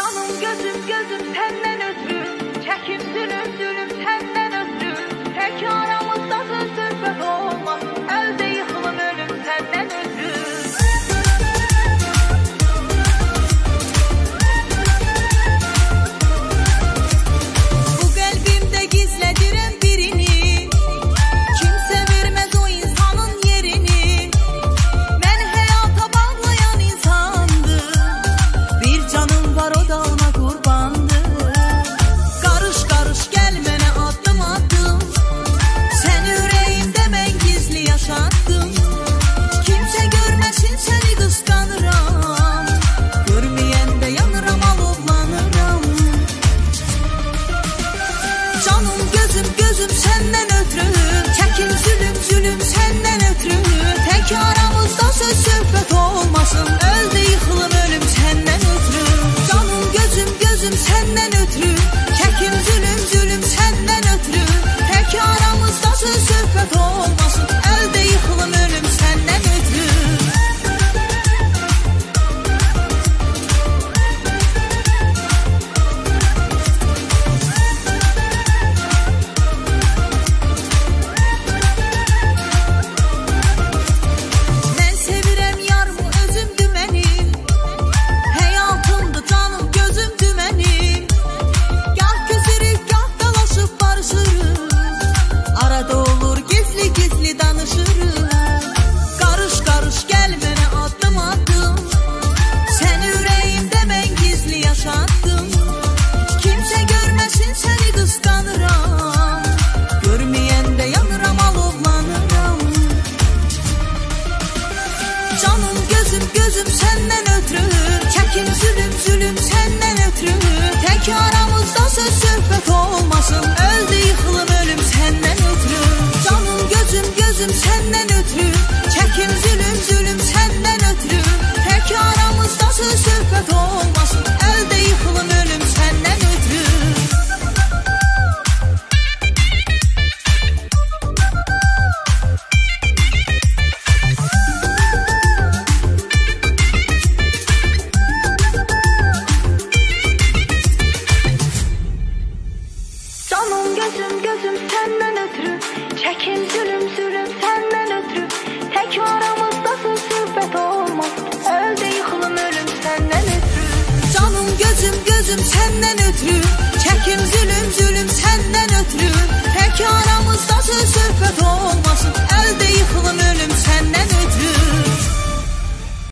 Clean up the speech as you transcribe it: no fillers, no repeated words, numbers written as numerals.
Canım gözüm gözüm senden ötürü, çekim zulüm zulüm senden ötürü. Tek aramızda söz söhbet olmaz, elde yıkılım ölüm senden ötürü. Bu kalbimde gizledirem birini, kimse vermez o insanın yerini. Ben hayata bağlayan insandım, bir canım var o da ona kurbandı. Karış karış gel mene adım adım, sen yüreğimde ben gizli yaşattım. Kimse görmesin seni kıskanıram, görmeyende yanıram alovlanıram. Canım gözüm gözüm senden ötürü, çekim zulüm zulüm senden ötürü. Tek aramızda söz söhbet olmasın, öldü yıkılım ölüm senden ötürü. Canım gözüm gözüm senden ötürü, çekim zulüm zulüm senden ötürü. Tek aramızda söz söhbet olmasın, öldü yıkılım ölüm senden ötürü. Ben sevirem yarımı özümdü benim, hayatımdı canım gözümdü benim. Gah küsürük gah dalaşıp barışırız, arada olur gizli gizli danışırız. Karış karış gel mene adım adım, sen yüreğimde ben gizli yaşattım. Kimse görmesin seni kıskanıram, görmeyende yanıram alovlanıram. Canım gözüm gözüm senden ötürü, çekim zulüm zulüm senden ötürü. Tek aramızda söz söhbet olmasın, öldü yıkılım ölüm senden ötürü. Canım gözüm gözüm senden ötürü, çekim zulüm zulüm senden ötürü. Tek aramızda söz söhbet olmasın, öldü yıkılım ölüm senden ötürü. Canım gözüm gözüm senden ötürü, çekim zulüm zulüm senden ötürü. Tek aramızda söz söhbet olmaz, öldü yıkılım ölüm senden ötürü. Canım gözüm gözüm senden ötürü, çekim zulüm zulüm senden ötürü.